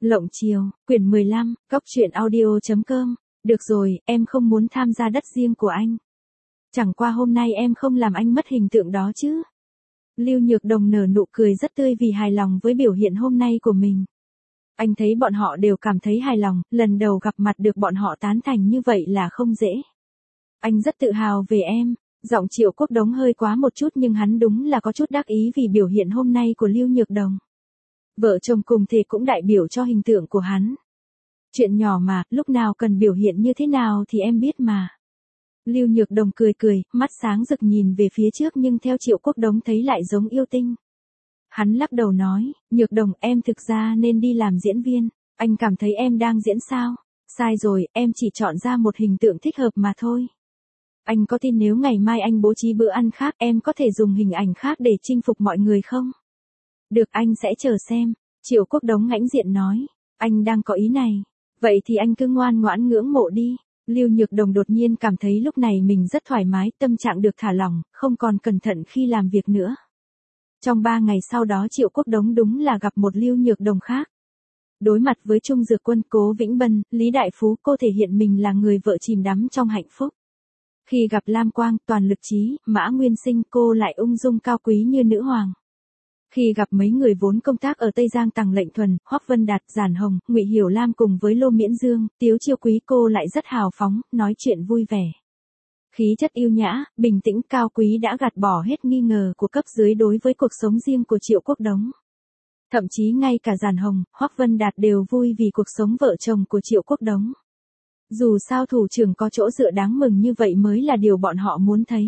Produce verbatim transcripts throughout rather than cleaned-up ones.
Lộng Chiều, quyển mười lăm, cóc truyện audio.com. Được rồi, em không muốn tham gia đất riêng của anh. Chẳng qua hôm nay em không làm anh mất hình tượng đó chứ. Lưu Nhược Đồng nở nụ cười rất tươi vì hài lòng với biểu hiện hôm nay của mình. Anh thấy bọn họ đều cảm thấy hài lòng, lần đầu gặp mặt được bọn họ tán thành như vậy là không dễ. Anh rất tự hào về em. Giọng Triệu Quốc Đống hơi quá một chút nhưng hắn đúng là có chút đắc ý vì biểu hiện hôm nay của Lưu Nhược Đồng. Vợ chồng cùng thể cũng đại biểu cho hình tượng của hắn. Chuyện nhỏ mà, lúc nào cần biểu hiện như thế nào thì em biết mà. Lưu Nhược Đồng cười cười, mắt sáng rực nhìn về phía trước nhưng theo Triệu Quốc Đống thấy lại giống yêu tinh. Hắn lắc đầu nói, Nhược Đồng em thực ra nên đi làm diễn viên, anh cảm thấy em đang diễn sao? Sai rồi, em chỉ chọn ra một hình tượng thích hợp mà thôi. Anh có tin nếu ngày mai anh bố trí bữa ăn khác em có thể dùng hình ảnh khác để chinh phục mọi người không? Được, anh sẽ chờ xem. Triệu Quốc Đống hãnh diện nói, anh đang có ý này. Vậy thì anh cứ ngoan ngoãn ngưỡng mộ đi. Lưu Nhược Đồng đột nhiên cảm thấy lúc này mình rất thoải mái, tâm trạng được thả lỏng, không còn cẩn thận khi làm việc nữa. Trong ba ngày sau đó Triệu Quốc Đống đúng là gặp một Lưu Nhược Đồng khác. Đối mặt với Trung Dược Quân, Cố Vĩnh Bân, Lý Đại Phú, cô thể hiện mình là người vợ chìm đắm trong hạnh phúc. Khi gặp Lam Quang, Toàn Lực Trí, Mã Nguyên Sinh, cô lại ung dung cao quý như nữ hoàng. Khi gặp mấy người vốn công tác ở Tây Giang Tằng Lệnh Thuần, Hoắc Vân Đạt, Giản Hồng, Ngụy Hiểu Lam cùng với Lô Miễn Dương, Tiếu Chiêu Quý, cô lại rất hào phóng, nói chuyện vui vẻ. Khí chất yêu nhã, bình tĩnh, cao quý đã gạt bỏ hết nghi ngờ của cấp dưới đối với cuộc sống riêng của Triệu Quốc Đống. Thậm chí ngay cả Giản Hồng, Hoắc Vân Đạt đều vui vì cuộc sống vợ chồng của Triệu Quốc Đống. Dù sao thủ trưởng có chỗ dựa đáng mừng như vậy mới là điều bọn họ muốn thấy.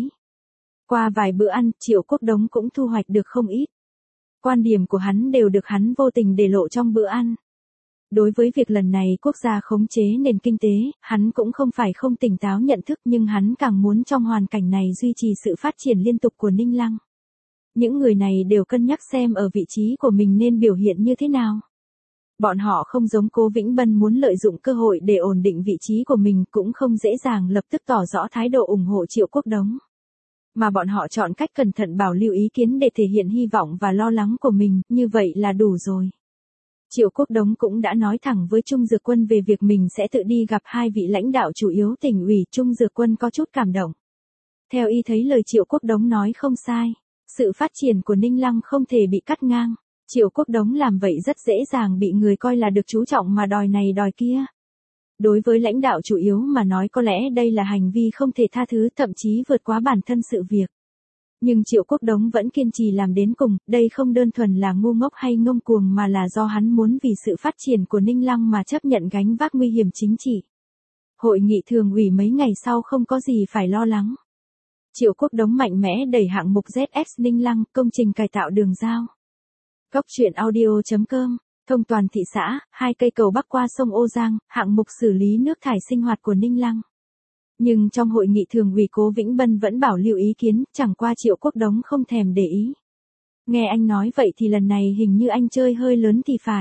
Qua vài bữa ăn, Triệu Quốc Đống cũng thu hoạch được không ít. Quan điểm của hắn đều được hắn vô tình để lộ trong bữa ăn. Đối với việc lần này quốc gia khống chế nền kinh tế, hắn cũng không phải không tỉnh táo nhận thức nhưng hắn càng muốn trong hoàn cảnh này duy trì sự phát triển liên tục của Ninh Lăng. Những người này đều cân nhắc xem ở vị trí của mình nên biểu hiện như thế nào. Bọn họ không giống Cố Vĩnh Bân muốn lợi dụng cơ hội để ổn định vị trí của mình, cũng không dễ dàng lập tức tỏ rõ thái độ ủng hộ Triệu Quốc Đống. Mà bọn họ chọn cách cẩn thận bảo lưu ý kiến để thể hiện hy vọng và lo lắng của mình, như vậy là đủ rồi. Triệu Quốc Đống cũng đã nói thẳng với Trung Dược Quân về việc mình sẽ tự đi gặp hai vị lãnh đạo chủ yếu tỉnh ủy. Trung Dược Quân có chút cảm động. Theo y thấy lời Triệu Quốc Đống nói không sai, sự phát triển của Ninh Lăng không thể bị cắt ngang. Triệu Quốc Đống làm vậy rất dễ dàng bị người coi là được chú trọng mà đòi này đòi kia. Đối với lãnh đạo chủ yếu mà nói có lẽ đây là hành vi không thể tha thứ, thậm chí vượt quá bản thân sự việc. Nhưng Triệu Quốc Đống vẫn kiên trì làm đến cùng, đây không đơn thuần là ngu ngốc hay ngông cuồng mà là do hắn muốn vì sự phát triển của Ninh Lăng mà chấp nhận gánh vác nguy hiểm chính trị. Hội nghị thường ủy mấy ngày sau không có gì phải lo lắng. Triệu Quốc Đống mạnh mẽ đẩy hạng mục Z S Ninh Lăng, công trình cải tạo đường giao. Cóc truyện audio.com. Thông toàn thị xã, hai cây cầu bắc qua sông Ô Giang, hạng mục xử lý nước thải sinh hoạt của Ninh Lăng. Nhưng trong hội nghị thường ủy Cố Vĩnh Bân vẫn bảo lưu ý kiến, chẳng qua Triệu Quốc Đống không thèm để ý. Nghe anh nói vậy thì lần này hình như anh chơi hơi lớn thì phải.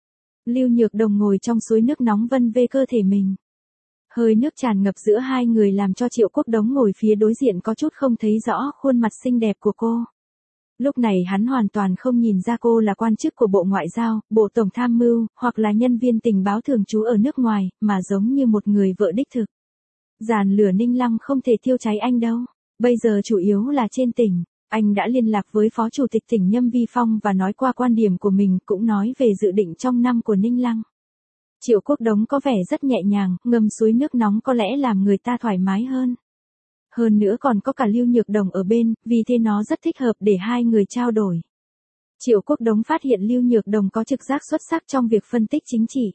Lưu Nhược Đồng ngồi trong suối nước nóng vân vê cơ thể mình. Hơi nước tràn ngập giữa hai người làm cho Triệu Quốc Đống ngồi phía đối diện có chút không thấy rõ khuôn mặt xinh đẹp của cô. Lúc này hắn hoàn toàn không nhìn ra cô là quan chức của Bộ Ngoại giao, Bộ Tổng Tham mưu, hoặc là nhân viên tình báo thường trú ở nước ngoài, mà giống như một người vợ đích thực. Giàn lửa Ninh Lăng không thể thiêu cháy anh đâu. Bây giờ chủ yếu là trên tỉnh. Anh đã liên lạc với Phó Chủ tịch tỉnh Nhâm Vi Phong và nói qua quan điểm của mình, cũng nói về dự định trong năm của Ninh Lăng. Triệu Quốc Đống có vẻ rất nhẹ nhàng, ngâm suối nước nóng có lẽ làm người ta thoải mái hơn. Hơn nữa còn có cả Lưu Nhược Đồng ở bên, vì thế nó rất thích hợp để hai người trao đổi. Triệu Quốc Đống phát hiện Lưu Nhược Đồng có trực giác xuất sắc trong việc phân tích chính trị.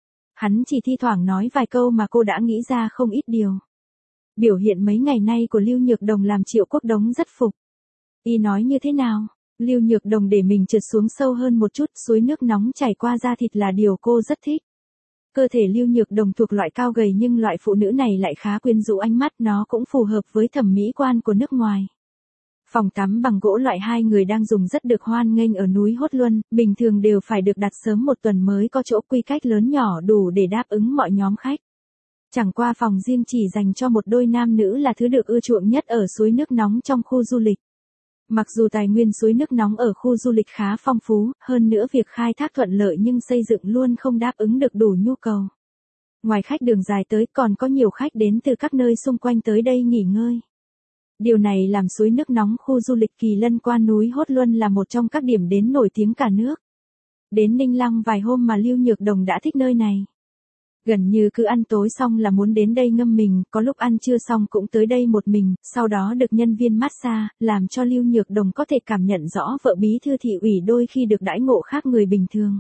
Hắn chỉ thi thoảng nói vài câu mà cô đã nghĩ ra không ít điều. Biểu hiện mấy ngày nay của Lưu Nhược Đồng làm Triệu Quốc Đống rất phục. Y nói như thế nào? Lưu Nhược Đồng để mình trượt xuống sâu hơn một chút, suối nước nóng chảy qua da thịt là điều cô rất thích. Cơ thể Lưu Nhược Đồng thuộc loại cao gầy nhưng loại phụ nữ này lại khá quyến rũ ánh mắt, nó cũng phù hợp với thẩm mỹ quan của nước ngoài. Phòng tắm bằng gỗ loại hai người đang dùng rất được hoan nghênh ở núi Hốt Luân, bình thường đều phải được đặt sớm một tuần mới có chỗ, quy cách lớn nhỏ đủ để đáp ứng mọi nhóm khách. Chẳng qua phòng riêng chỉ dành cho một đôi nam nữ là thứ được ưa chuộng nhất ở suối nước nóng trong khu du lịch. Mặc dù tài nguyên suối nước nóng ở khu du lịch khá phong phú, hơn nữa việc khai thác thuận lợi nhưng xây dựng luôn không đáp ứng được đủ nhu cầu. Ngoài khách đường dài tới còn có nhiều khách đến từ các nơi xung quanh tới đây nghỉ ngơi. Điều này làm suối nước nóng khu du lịch Kỳ Lân qua núi Hốt Luân là một trong các điểm đến nổi tiếng cả nước. Đến Ninh Lăng vài hôm mà Lưu Nhược Đồng đã thích nơi này. Gần như cứ ăn tối xong là muốn đến đây ngâm mình, có lúc ăn trưa xong cũng tới đây một mình, sau đó được nhân viên massage, làm cho Lưu Nhược Đồng có thể cảm nhận rõ vợ bí thư thị ủy đôi khi được đãi ngộ khác người bình thường.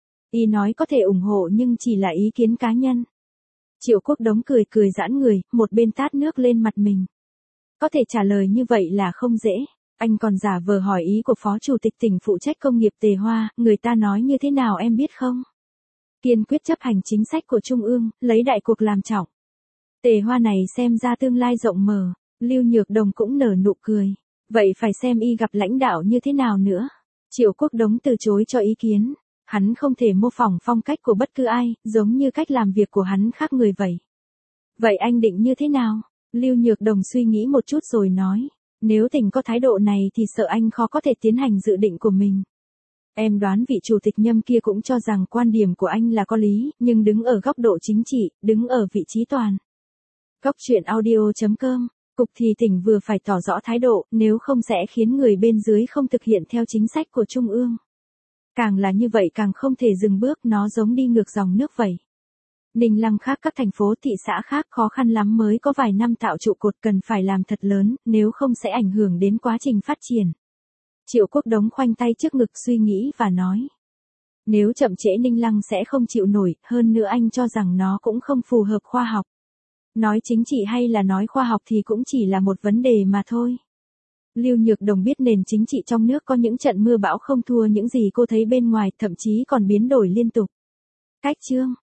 Y nói có thể ủng hộ nhưng chỉ là ý kiến cá nhân. Triệu Quốc Đống cười cười giãn người, một bên tát nước lên mặt mình. Có thể trả lời như vậy là không dễ. Anh còn giả vờ hỏi ý của Phó Chủ tịch tỉnh phụ trách công nghiệp Tề Hoa, người ta nói như thế nào em biết không? Kiên quyết chấp hành chính sách của Trung ương, lấy đại cuộc làm trọng. Tề Hoa này xem ra tương lai rộng mở, Lưu Nhược Đồng cũng nở nụ cười. Vậy phải xem y gặp lãnh đạo như thế nào nữa. Triệu Quốc Đống từ chối cho ý kiến. Hắn không thể mô phỏng phong cách của bất cứ ai, giống như cách làm việc của hắn khác người vậy. Vậy anh định như thế nào? Lưu Nhược Đồng suy nghĩ một chút rồi nói. Nếu tỉnh có thái độ này thì sợ anh khó có thể tiến hành dự định của mình. Em đoán vị chủ tịch Nhâm kia cũng cho rằng quan điểm của anh là có lý, nhưng đứng ở góc độ chính trị, đứng ở vị trí toàn. Góc truyện audio chấm com, cục thì tỉnh vừa phải tỏ rõ thái độ, nếu không sẽ khiến người bên dưới không thực hiện theo chính sách của Trung ương. Càng là như vậy càng không thể dừng bước, nó giống đi ngược dòng nước vậy. Ninh Lăng khác các thành phố thị xã khác khó khăn lắm mới có vài năm tạo trụ cột, cần phải làm thật lớn, nếu không sẽ ảnh hưởng đến quá trình phát triển. Triệu Quốc Đống khoanh tay trước ngực suy nghĩ và nói. Nếu chậm trễ Ninh Lăng sẽ không chịu nổi, hơn nữa anh cho rằng nó cũng không phù hợp khoa học. Nói chính trị hay là nói khoa học thì cũng chỉ là một vấn đề mà thôi. Lưu Nhược Đồng biết nền chính trị trong nước có những trận mưa bão không thua những gì cô thấy bên ngoài, thậm chí còn biến đổi liên tục. Cách chương